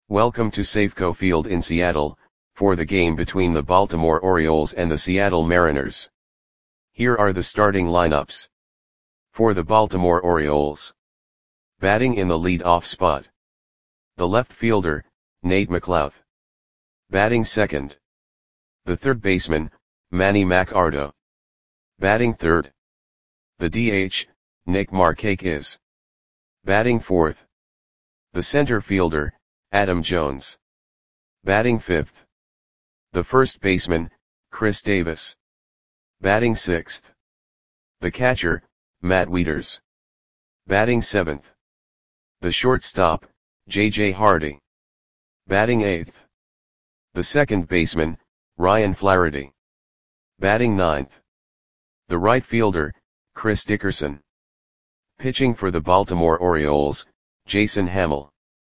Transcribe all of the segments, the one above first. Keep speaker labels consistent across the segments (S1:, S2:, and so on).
S1: Welcome to Safeco Field in Seattle, for the game between the Baltimore Orioles and the Seattle Mariners. Here are the starting lineups. For the Baltimore Orioles. Batting in the lead-off spot. The left fielder, Nate McLouth. Batting second. The third baseman, Manny Machado. Batting third. The DH, Nick Markakis. Batting fourth. The center fielder, Adam Jones. Batting fifth. The first baseman, Chris Davis. Batting sixth. The catcher, Matt Wieters. Batting seventh. The shortstop, J.J. Hardy. Batting eighth. The second baseman, Ryan Flaherty. Batting ninth. The right fielder, Chris Dickerson. Pitching for the Baltimore Orioles, Jason Hammel.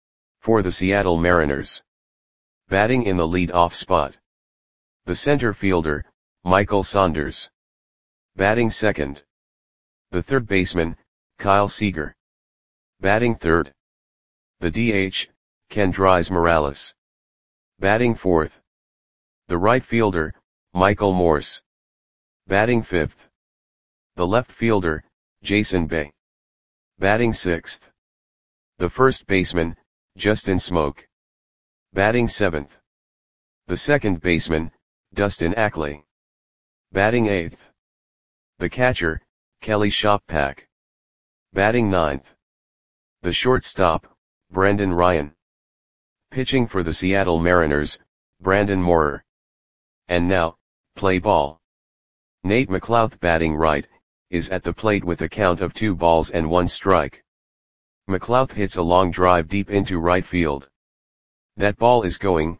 S1: For the Seattle Mariners. Batting in the lead-off spot. The center fielder, Michael Saunders. Batting second. The third baseman, Kyle Seager. Batting third. The DH, Kendrys Morales. Batting fourth. The right fielder, Michael Morse. Batting fifth. The left fielder, Jason Bay. Batting sixth. The first baseman, Justin Smoak. Batting seventh. The second baseman, Dustin Ackley. Batting eighth. The catcher, Kelly Shoppak. Batting ninth. The shortstop, Brendan Ryan. Pitching for the Seattle Mariners, Brandon Moorer. And now, play ball. Nate McLouth batting right, is at the plate with a count of 2-1 strike. McLouth hits a long drive deep into right field. That ball is gone.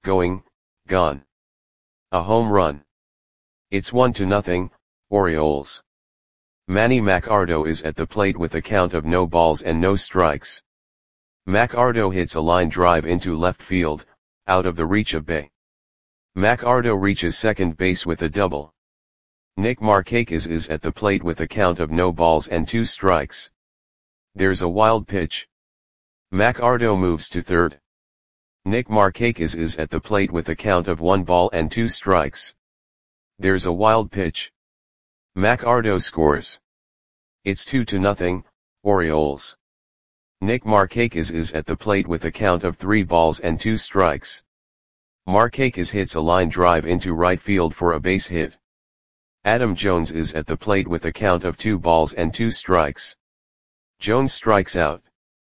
S1: A home run. It's 1-0, Orioles. Manny Machado is at the plate with a count of no balls and no strikes. Machado hits a line drive into left field, out of the reach of Bay. Machado reaches second base with a double. Nick Markakis is at the plate with a count of no balls and 2 strikes. There's a wild pitch. Machado moves to third. Nick Markakis is at the plate with a count of 1 ball and 2 strikes. There's a wild pitch. Machado scores. It's 2-0, Orioles. Nick Markakis is at the plate with a count of 3 balls and 2 strikes. Markakis hits a line drive into right field for a base hit. Adam Jones is at the plate with a count of 2 balls and 2 strikes. Jones strikes out.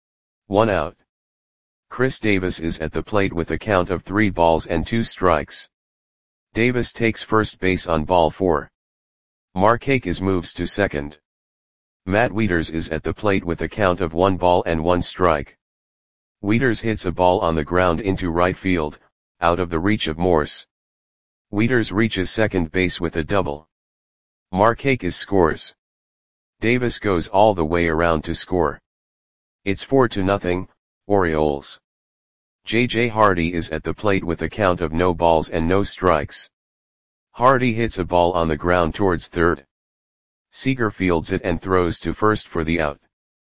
S1: 1 out. Chris Davis is at the plate with a count of 3 balls and 2 strikes. Davis takes first base on ball 4. Markakis moves to second. Matt Wieters is at the plate with a count of 1 ball and 1 strike. Wieters hits a ball on the ground into right field, out of the reach of Morse. Wieters reaches second base with a double. Markakis scores. Davis goes all the way around to score. It's 4-0, Orioles. J.J. Hardy is at the plate with a count of no balls and no strikes. Hardy hits a ball on the ground towards third. Seager fields it and throws to first for the out.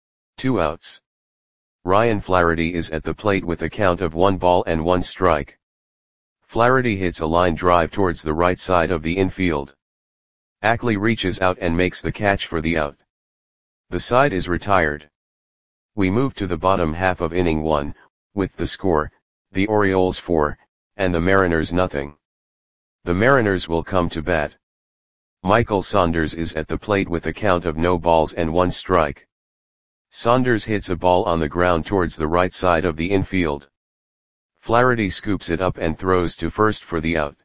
S1: 2 outs. Ryan Flaherty is at the plate with a count of 1 ball and 1 strike. Flaherty hits a line drive towards the right side of the infield. Ackley reaches out and makes the catch for the out. The side is retired. We move to the bottom half of inning 1, with the score, the Orioles 4, and the Mariners nothing. The Mariners will come to bat. Michael Saunders is at the plate with a count of no balls and 1 strike. Saunders hits a ball on the ground towards the right side of the infield. Flaherty scoops it up and throws to first for the out.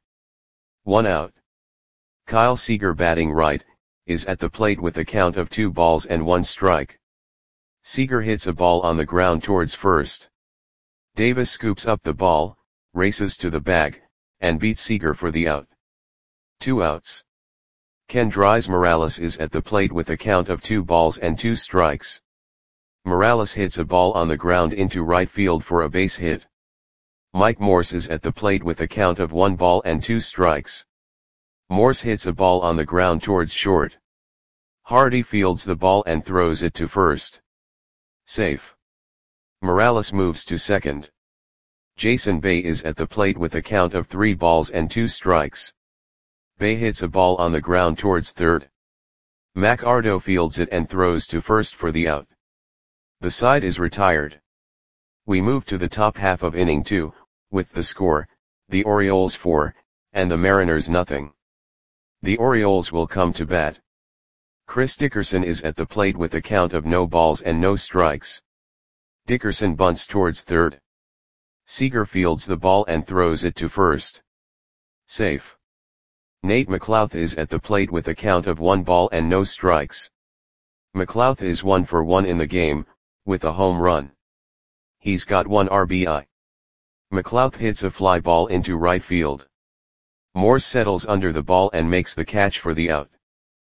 S1: 1 out. Kyle Seager batting right, is at the plate with a count of 2 balls and 1 strike. Seager hits a ball on the ground towards first. Davis scoops up the ball, races to the bag, and beats Seager for the out. 2 outs. Kendrys Morales is at the plate with a count of 2 balls and 2 strikes. Morales hits a ball on the ground into right field for a base hit. Mike Morse is at the plate with a count of 1 ball and 2 strikes. Morse hits a ball on the ground towards short. Hardy fields the ball and throws it to first. Safe. Morales moves to second. Jason Bay is at the plate with a count of 3 balls and 2 strikes. Bay hits a ball on the ground towards third. McArdo fields it and throws to first for the out. The side is retired. We move to the top half of inning 2, with the score, the Orioles 4, and the Mariners nothing. The Orioles will come to bat. Chris Dickerson is at the plate with a count of no balls and no strikes. Dickerson bunts towards third. Seager fields the ball and throws it to first. Safe. Nate McLouth is at the plate with a count of 1 ball and no strikes. McLouth is 1 for 1 in the game, with a home run. He's got 1 RBI. McLouth hits a fly ball into right field. Morse settles under the ball and makes the catch for the out.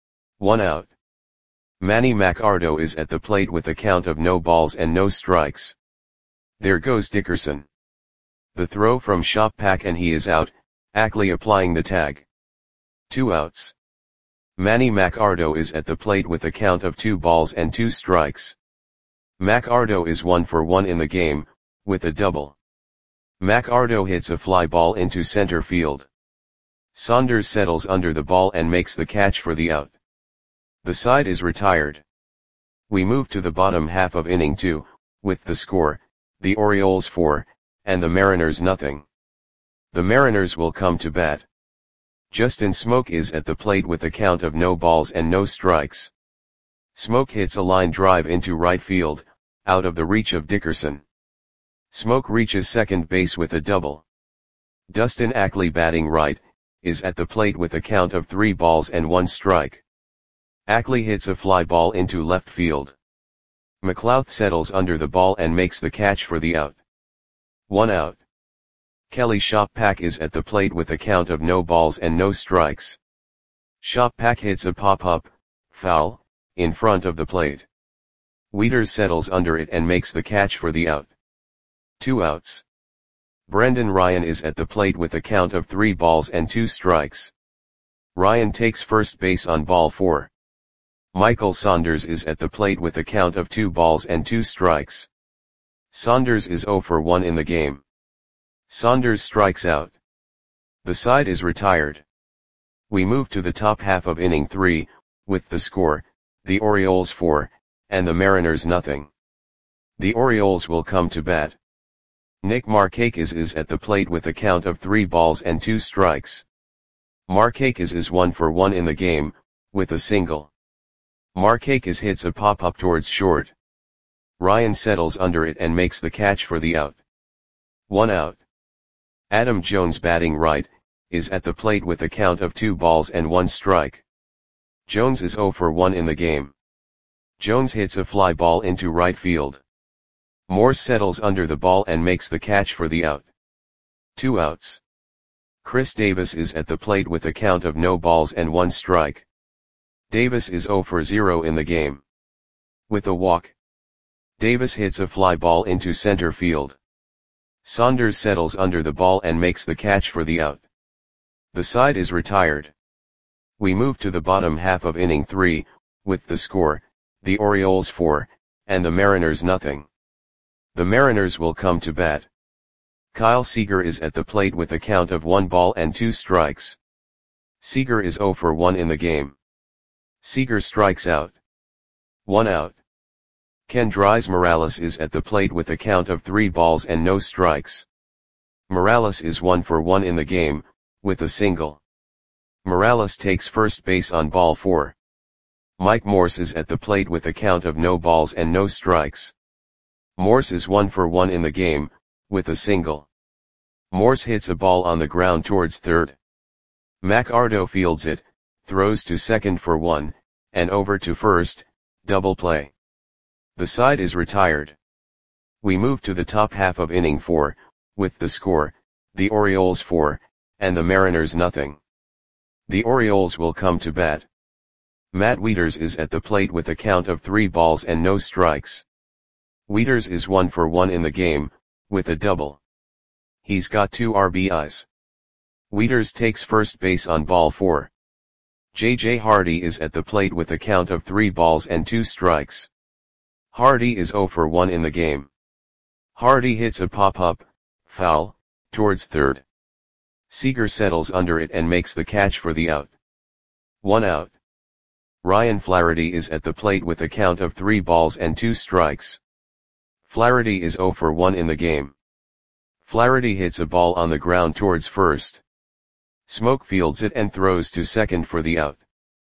S1: 1 out. Manny McArdo is at the plate with a count of no balls and no strikes. There goes Dickerson. The throw from Shoppack and he is out, Ackley applying the tag. 2 outs. Manny McArdo is at the plate with a count of 2 balls and 2 strikes. McArdo is 1 for 1 in the game, with a double. McArdo hits a fly ball into center field. Saunders settles under the ball and makes the catch for the out. The side is retired. We move to the bottom half of inning 2, with the score, the Orioles 4, and the Mariners nothing. The Mariners will come to bat. Justin Smoke is at the plate with a count of no balls and no strikes. Smoke hits a line drive into right field, out of the reach of Dickerson. Smoke reaches second base with a double. Dustin Ackley, batting right, is at the plate with a count of 3 balls and 1 strike. Ackley hits a fly ball into left field. McLouth settles under the ball and makes the catch for the out. 1 out. Kelly Shoppack is at the plate with a count of no balls and no strikes. Shoppack hits a pop-up, foul, in front of the plate. Wieters settles under it and makes the catch for the out. 2 outs. Brendan Ryan is at the plate with a count of 3 balls and 2 strikes. Ryan takes first base on ball 4. Michael Saunders is at the plate with a count of 2 balls and 2 strikes. Saunders is 0 for 1 in the game. Saunders strikes out. The side is retired. We move to the top half of inning 3, with the score, the Orioles 4, and the Mariners nothing. The Orioles will come to bat. Nick Markakis is at the plate with a count of 3 balls and 2 strikes. Markakis is 1 for 1 in the game, with a single. Markakis hits a pop-up towards short. Ryan settles under it and makes the catch for the out. 1 out. Adam Jones, batting right, is at the plate with a count of 2 balls and 1 strike. Jones is 0 for 1 in the game. Jones hits a fly ball into right field. Morse settles under the ball and makes the catch for the out. 2 outs. Chris Davis is at the plate with a count of no balls and 1 strike. Davis is 0 for 0 in the game. With a walk. Davis hits a fly ball into center field. Saunders settles under the ball and makes the catch for the out. The side is retired. We move to the bottom half of inning 3, with the score, the Orioles 4, and the Mariners nothing. The Mariners will come to bat. Kyle Seager is at the plate with a count of 1 ball and 2 strikes. Seager is 0 for 1 in the game. Seager strikes out. 1 out. Kendrys Morales is at the plate with a count of 3 balls and no strikes. Morales is 1 for 1 in the game, with a single. Morales takes first base on ball 4. Mike Morse is at the plate with a count of no balls and no strikes. Morse is 1 for 1 in the game, with a single. Morse hits a ball on the ground towards third. McArdo fields it, throws to second for 1, and over to first, double play. The side is retired. We move to the top half of inning 4, with the score, the Orioles 4, and the Mariners nothing. The Orioles will come to bat. Matt Wieters is at the plate with a count of 3 balls and no strikes. Wieters is 1 for 1 in the game, with a double. He's got 2 RBIs. Wieters takes first base on ball 4. J.J. Hardy is at the plate with a count of 3 balls and 2 strikes. Hardy is 0 for 1 in the game. Hardy hits a pop-up, Foul, towards third. Seager settles under it and makes the catch for the out. 1 out. Ryan Flaherty is at the plate with a count of 3 balls and 2 strikes. Flaherty is 0 for 1 in the game. Flaherty hits a ball on the ground towards first. Smoke fields it and throws to second for the out.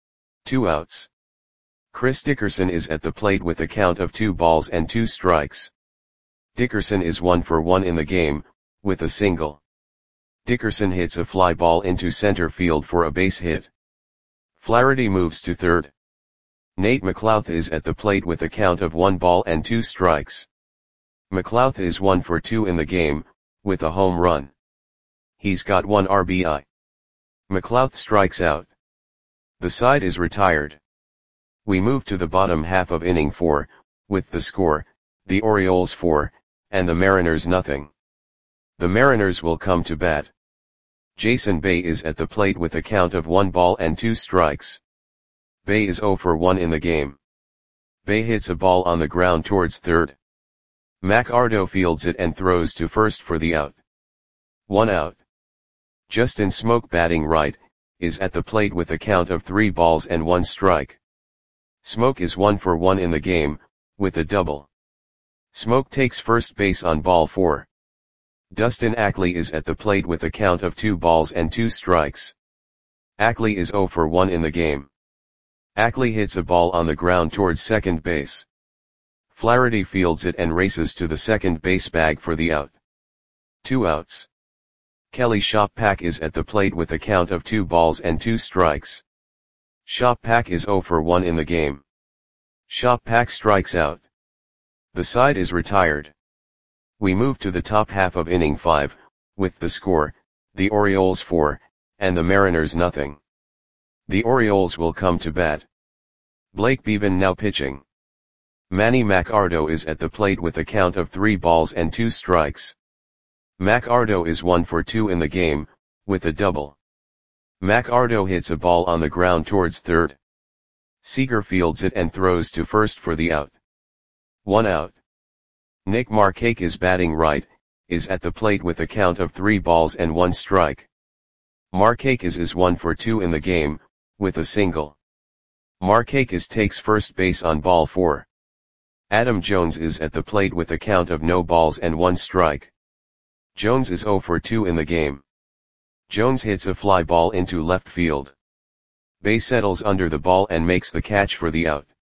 S1: 2 outs. Chris Dickerson is at the plate with a count of 2 balls and 2 strikes. Dickerson is 1 for 1 in the game, with a single. Dickerson hits a fly ball into center field for a base hit. Flaherty moves to third. Nate McLouth is at the plate with a count of 1 ball and 2 strikes. McLouth is 1 for 2 in the game, with a home run. He's got 1 RBI. McLouth strikes out. The side is retired. We move to the bottom half of inning 4, with the score, the Orioles 4, and the Mariners nothing. The Mariners will come to bat. Jason Bay is at the plate with a count of 1 ball and 2 strikes. Bay is 0 for 1 in the game. Bay hits a ball on the ground towards third. Mac Ardo fields it and throws to first for the out. 1 out. Justin Smoke, batting right, is at the plate with a count of 3 balls and 1 strike. Smoke is 1 for 1 in the game, with a double. Smoke takes first base on ball 4. Dustin Ackley is at the plate with a count of 2 balls and 2 strikes. Ackley is 0 for 1 in the game. Ackley hits a ball on the ground towards second base. Flaherty fields it and races to the second base bag for the out. 2 outs. Kelly Shoppak is at the plate with a count of 2 balls and 2 strikes. Shoppak is 0 for 1 in the game. Shoppak strikes out. The side is retired. We move to the top half of inning 5, with the score, the Orioles 4, and the Mariners nothing. The Orioles will come to bat. Blake Bevan now pitching. Manny Macardo is at the plate with a count of 3 balls and 2 strikes. Macardo is 1 for 2 in the game, with a double. Macardo hits a ball on the ground towards third. Seager fields it and throws to first for the out. 1 out. Nick Markakis, batting right, is at the plate with a count of 3 balls and 1 strike. Markakis is 1 for 2 in the game, with a single. Markakis takes first base on ball 4. Adam Jones is at the plate with a count of no balls and 1 strike. Jones is 0 for 2 in the game. Jones hits a fly ball into left field. Bay settles under the ball and makes the catch for the out.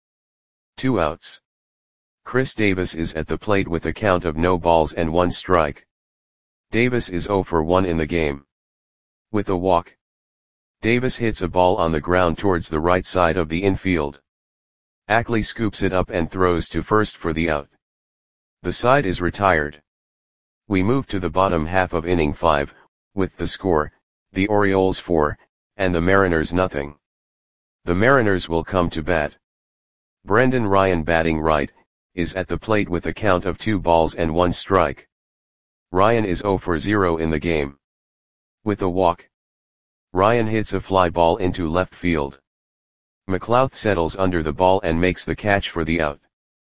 S1: 2 outs. Chris Davis is at the plate with a count of no balls and 1 strike. Davis is 0 for 1 in the game. With a walk. Davis hits a ball on the ground towards the right side of the infield. Ackley scoops it up and throws to first for the out. The side is retired. We move to the bottom half of inning 5, with the score, the Orioles 4, and the Mariners nothing. The Mariners will come to bat. Brendan Ryan, batting right, is at the plate with a count of 2 balls and 1 strike. Ryan is 0 for 0 in the game. With a walk. Ryan hits a fly ball into left field. McLouth settles under the ball and makes the catch for the out.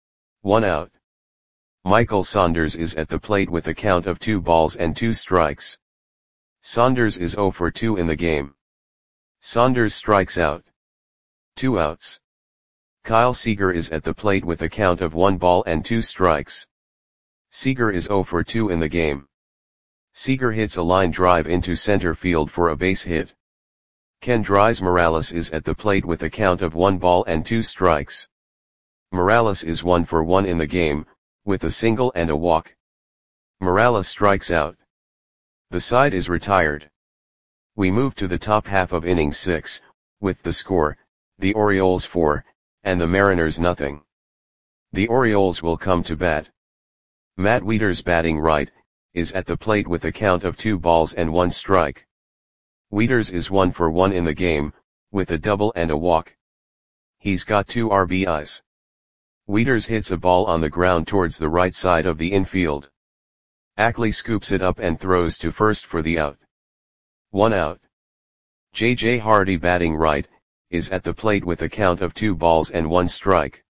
S1: 1 out. Michael Saunders is at the plate with a count of 2 balls and 2 strikes. Saunders is 0 for 2 in the game. Saunders strikes out. 2 outs. Kyle Seager is at the plate with a count of 1 ball and 2 strikes. Seager is 0 for 2 in the game. Seager hits a line drive into center field for a base hit. Kendrys Morales is at the plate with a count of 1 ball and 2 strikes. Morales is 1 for 1 in the game, with a single and a walk. Morales strikes out. The side is retired. We move to the top half of inning 6, with the score, the Orioles 4, and the Mariners nothing. The Orioles will come to bat. Matt Wieters, batting right, is at the plate with a count of 2 balls and 1 strike. Wieters is 1 for 1 in the game, with a double and a walk. He's got 2 RBIs. Wieters hits a ball on the ground towards the right side of the infield. Ackley scoops it up and throws to first for the out. 1 out. J.J. Hardy, batting right, is at the plate with a count of 2 balls and 1 strike.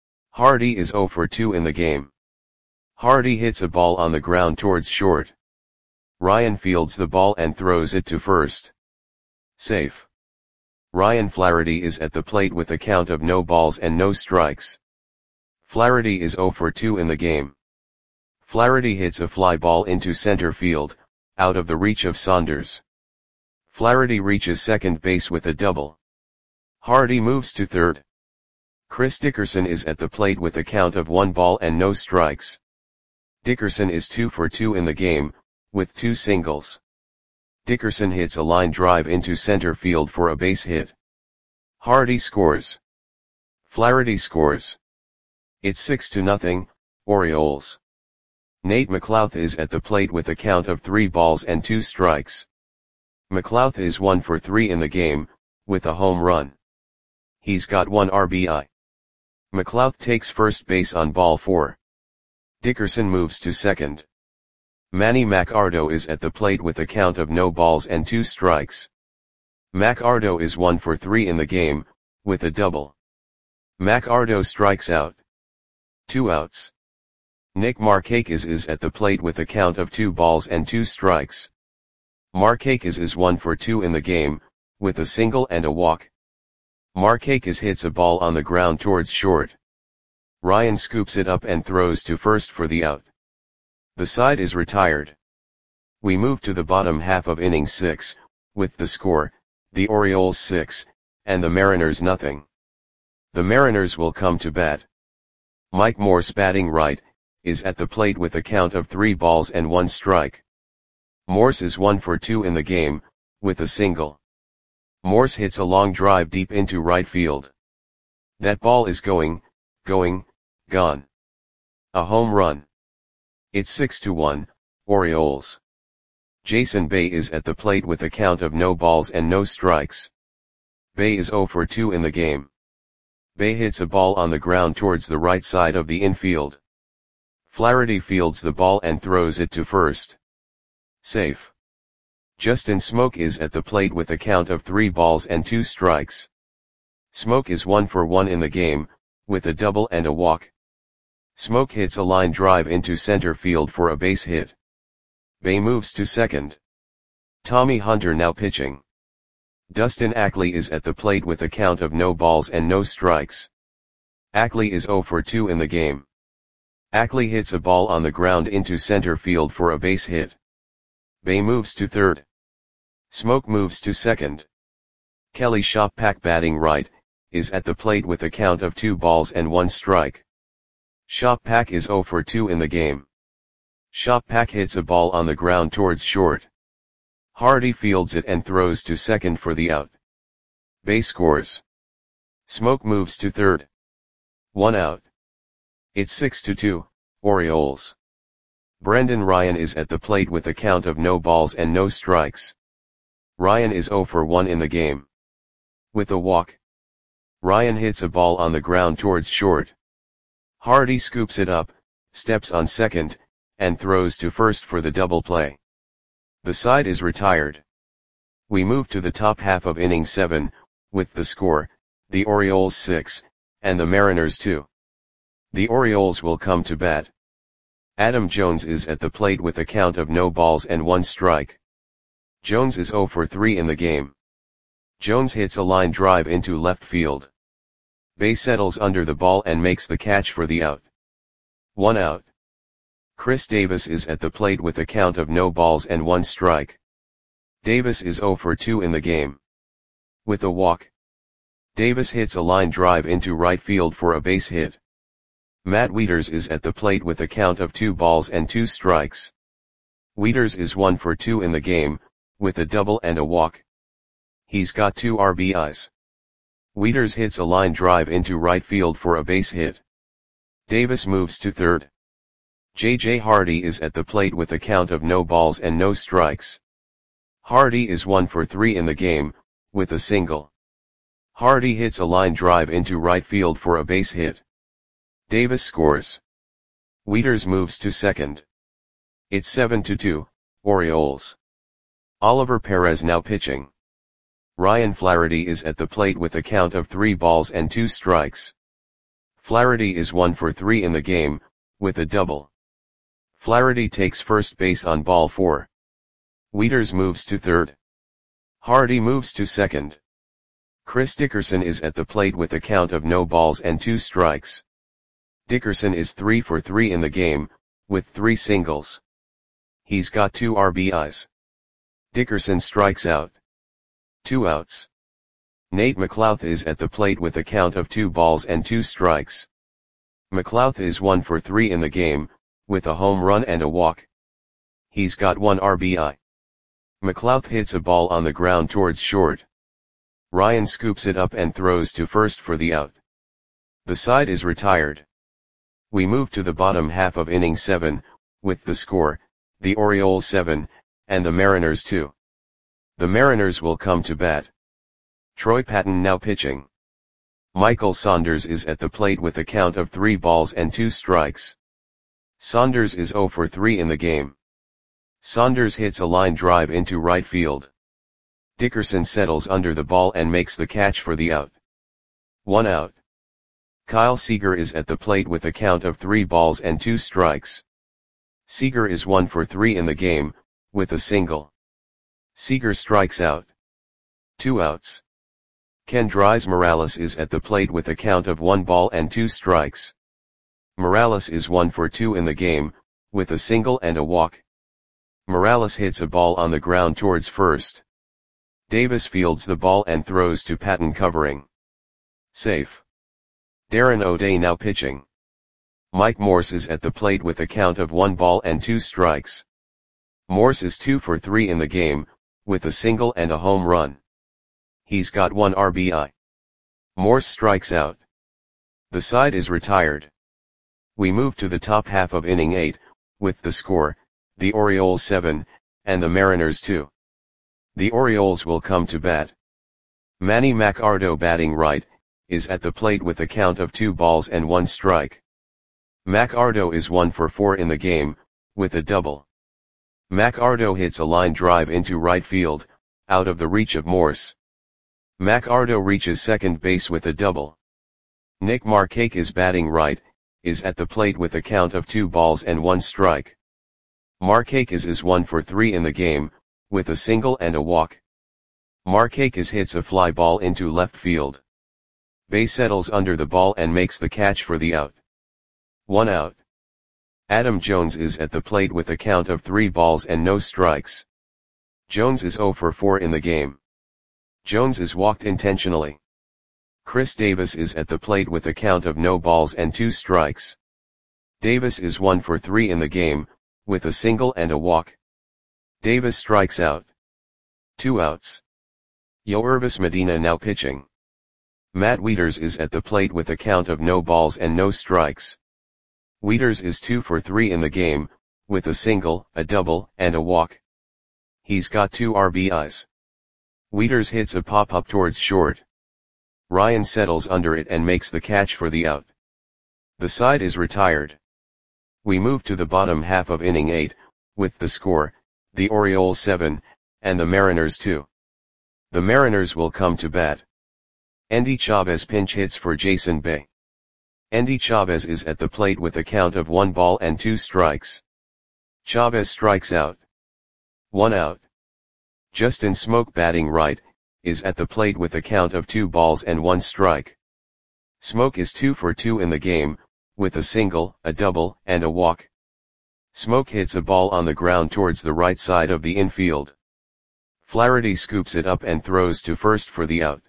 S1: Hardy is 0 for 2 in the game. Hardy hits a ball on the ground towards short. Ryan fields the ball and throws it to first. Safe. Ryan Flaherty is at the plate with a count of no balls and no strikes. Flaherty is 0 for 2 in the game. Flaherty hits a fly ball into center field, out of the reach of Saunders. Flaherty reaches second base with a double. Hardy moves to third. Chris Dickerson is at the plate with a count of 1 ball and no strikes. Dickerson is 2 for 2 in the game, with 2 singles. Dickerson hits a line drive into center field for a base hit. Hardy scores. Flaherty scores. It's 6-0, Orioles. Nate McLouth is at the plate with a count of 3 balls and 2 strikes. McLouth is 1 for 3 in the game, with a home run. He's got 1 RBI. McLouth takes first base on ball 4. Dickerson moves to second. Manny Machado is at the plate with a count of no balls and 2 strikes. Machado is 1 for 3 in the game, with a double. Machado strikes out. 2 outs. Nick Markakis is at the plate with a count of 2 balls and 2 strikes. Markakis is 1 for 2 in the game, with a single and a walk. Markakis hits a ball on the ground towards short. Ryan scoops it up and throws to first for the out. The side is retired. We move to the bottom half of inning 6, with the score, the Orioles 6, and the Mariners nothing. The Mariners will come to bat. Mike Morse, batting right, is at the plate with a count of 3 balls and 1 strike. Morse is 1 for 2 in the game, with a single. Morse hits a long drive deep into right field. That ball is gone. A home run. It's 6-1, Orioles. Jason Bay is at the plate with a count of no balls and no strikes. Bay is 0 for 2 in the game. Bay hits a ball on the ground towards the right side of the infield. Flaherty fields the ball and throws it to first. Safe. Justin Smoke is at the plate with a count of 3 balls and 2 strikes. Smoke is 1 for 1 in the game, with a double and a walk. Smoke hits a line drive into center field for a base hit. Bay moves to second. Tommy Hunter now pitching. Dustin Ackley is at the plate with a count of no balls and no strikes. Ackley is 0 for 2 in the game. Ackley hits a ball on the ground into center field for a base hit. Bay moves to third. Smoke moves to second. Kelly Shoppack, batting right, is at the plate with a count of 2 balls and 1 strike. Shoppack is 0 for 2 in the game. Shoppack hits a ball on the ground towards short. Hardy fields it and throws to second for the out. Bay scores. Smoke moves to third. 1 out. It's 6-2, Orioles. Brendan Ryan is at the plate with a count of no balls and no strikes. Ryan is 0 for 1 in the game. With a walk. Ryan hits a ball on the ground towards short. Hardy scoops it up, steps on second, and throws to first for the double play. The side is retired. We move to the top half of inning 7, with the score, the Orioles 6, and the Mariners 2. The Orioles will come to bat. Adam Jones is at the plate with a count of no balls and 1 strike. Jones is 0 for 3 in the game. Jones hits a line drive into left field. Bay settles under the ball and makes the catch for the out. 1 out. Chris Davis is at the plate with a count of no balls and 1 strike. Davis is 0 for 2 in the game. With a walk. Davis hits a line drive into right field for a base hit. Matt Wieters is at the plate with a count of 2 balls and 2 strikes. Wieters is 1 for 2 in the game, with a double and a walk. He's got 2 RBIs. Wieters hits a line drive into right field for a base hit. Davis moves to third. J.J. Hardy is at the plate with a count of no balls and no strikes. Hardy is 1 for 3 in the game, with a single. Hardy hits a line drive into right field for a base hit. Davis scores. Wieters moves to second. It's 7-2, Orioles. Oliver Perez now pitching. Ryan Flaherty is at the plate with a count of 3 balls and 2 strikes. Flaherty is 1 for 3 in the game, with a double. Flaherty takes first base on ball 4. Wieters moves to third. Hardy moves to second. Chris Dickerson is at the plate with a count of no balls and 2 strikes. Dickerson is 3 for 3 in the game, with 3 singles. He's got 2 RBIs. Dickerson strikes out. 2 outs. Nate McLouth is at the plate with a count of 2 balls and 2 strikes. McLouth is 1 for 3 in the game, with a home run and a walk. He's got 1 RBI. McLouth hits a ball on the ground towards short. Ryan scoops it up and throws to first for the out. The side is retired. We move to the bottom half of inning 7, with the score, the Orioles 7, and the Mariners 2. The Mariners will come to bat. Troy Patton now pitching. Michael Saunders is at the plate with a count of 3 balls and 2 strikes. Saunders is 0 for 3 in the game. Saunders hits a line drive into right field. Dickerson settles under the ball and makes the catch for the out. 1 out. Kyle Seager is at the plate with a count of 3 balls and 2 strikes. Seager is 1 for 3 in the game, with a single. Seager strikes out. 2 outs. Kendrys Morales is at the plate with a count of 1 ball and 2 strikes. Morales is 1 for 2 in the game, with a single and a walk. Morales hits a ball on the ground towards first. Davis fields the ball and throws to Patton covering. Safe. Darren O'Day now pitching. Mike Morse is at the plate with a count of 1 ball and 2 strikes. Morse is 2 for 3 in the game, with a single and a home run. He's got 1 RBI. Morse strikes out. The side is retired. We move to the top half of inning 8, with the score, the Orioles 7, and the Mariners 2. The Orioles will come to bat. Manny Machado batting right, is at the plate with a count of 2 balls and 1 strike. Machado is 1 for 4 in the game, with a double. Machado hits a line drive into right field, out of the reach of Morse. Machado reaches second base with a double. Nick Markakis is batting right, is at the plate with a count of 2 balls and 1 strike. Markakis is 1 for 3 in the game, with a single and a walk. Markakis hits a fly ball into left field. Bay settles under the ball and makes the catch for the out. 1 out. Adam Jones is at the plate with a count of 3 balls and no strikes. Jones is 0 for 4 in the game. Jones is walked intentionally. Chris Davis is at the plate with a count of no balls and 2 strikes. Davis is 1 for 3 in the game, with a single and a walk. Davis strikes out. 2 outs. Yoervis Medina now pitching. Matt Wieters is at the plate with a count of no balls and no strikes. Wieters is 2 for 3 in the game, with a single, a double, and a walk. He's got 2 RBIs. Wieters hits a pop-up towards short. Ryan settles under it and makes the catch for the out. The side is retired. We move to the bottom half of inning 8, with the score, the Orioles 7, and the Mariners 2. The Mariners will come to bat. Endy Chavez pinch hits for Jason Bay. Endy Chavez is at the plate with a count of 1 ball and 2 strikes. Chavez strikes out. 1 out. Justin Smoke batting right, is at the plate with a count of 2 balls and 1 strike. Smoke is 2 for 2 in the game, with a single, a double, and a walk. Smoke hits a ball on the ground towards the right side of the infield. Flaherty scoops it up and throws to first for the out.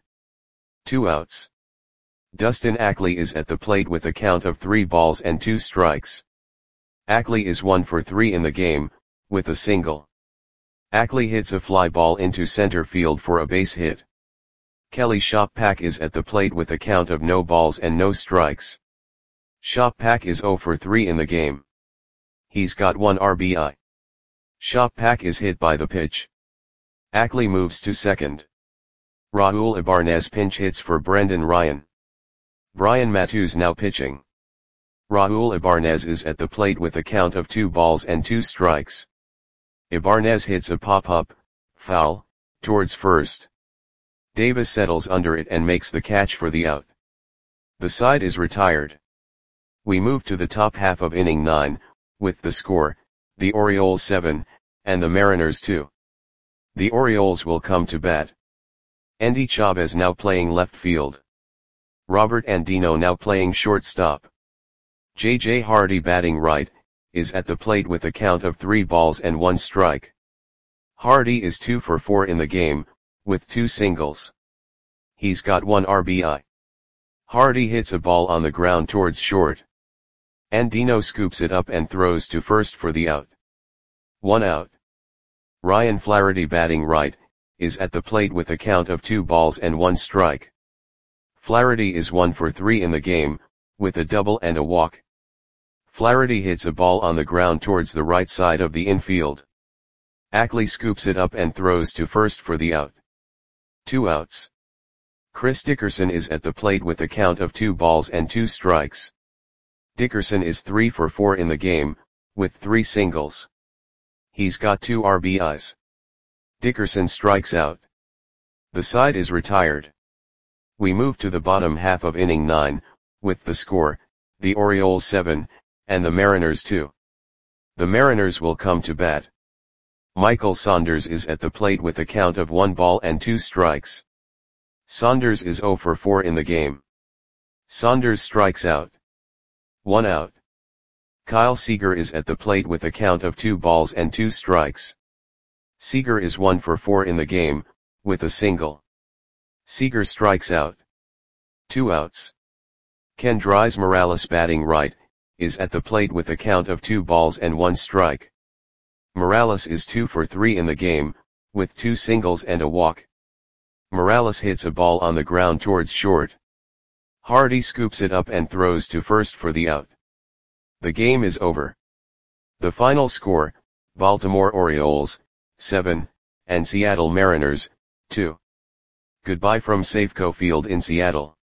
S1: 2 outs. Dustin Ackley is at the plate with a count of 3 balls and 2 strikes. Ackley is 1 for 3 in the game, with a single. Ackley hits a fly ball into center field for a base hit. Kelly Shoppack is at the plate with a count of no balls and no strikes. Shoppack is 0 for 3 in the game. He's got 1 RBI. Shoppack is hit by the pitch. Ackley moves to second. Raul Ibanez pinch hits for Brendan Ryan. Brian Matusz now pitching. Raul Ibanez is at the plate with a count of 2 balls and 2 strikes. Ibanez hits a pop-up, foul, towards first. Davis settles under it and makes the catch for the out. The side is retired. We move to the top half of inning 9, with the score, the Orioles 7, and the Mariners 2. The Orioles will come to bat. Endy Chavez now playing left field. Robert Andino now playing shortstop. J.J. Hardy batting right, is at the plate with a count of 3 balls and 1 strike. Hardy is 2 for 4 in the game, with 2 singles. He's got 1 RBI. Hardy hits a ball on the ground towards short. Andino scoops it up and throws to first for the out. 1 out. Ryan Flaherty batting right, is at the plate with a count of 2 balls and 1 strike. Flaherty is 1 for 3 in the game, with a double and a walk. Flaherty hits a ball on the ground towards the right side of the infield. Ackley scoops it up and throws to first for the out. 2 outs. Chris Dickerson is at the plate with a count of 2 balls and 2 strikes. Dickerson is 3 for 4 in the game, with 3 singles. He's got 2 RBIs. Dickerson strikes out. The side is retired. We move to the bottom half of inning 9, with the score, the Orioles 7, and the Mariners 2. The Mariners will come to bat. Michael Saunders is at the plate with a count of 1 ball and 2 strikes. Saunders is 0 for 4 in the game. Saunders strikes out. 1 out. Kyle Seager is at the plate with a count of 2 balls and 2 strikes. Seager is 1 for 4 in the game, with a single. Seager strikes out. 2 outs. Kendrys Morales batting right, is at the plate with a count of 2 balls and 1 strike. Morales is 2 for 3 in the game, with 2 singles and a walk. Morales hits a ball on the ground towards short. Hardy scoops it up and throws to first for the out. The game is over. The final score, Baltimore Orioles, 7, and Seattle Mariners, 2. Goodbye from Safeco Field in Seattle.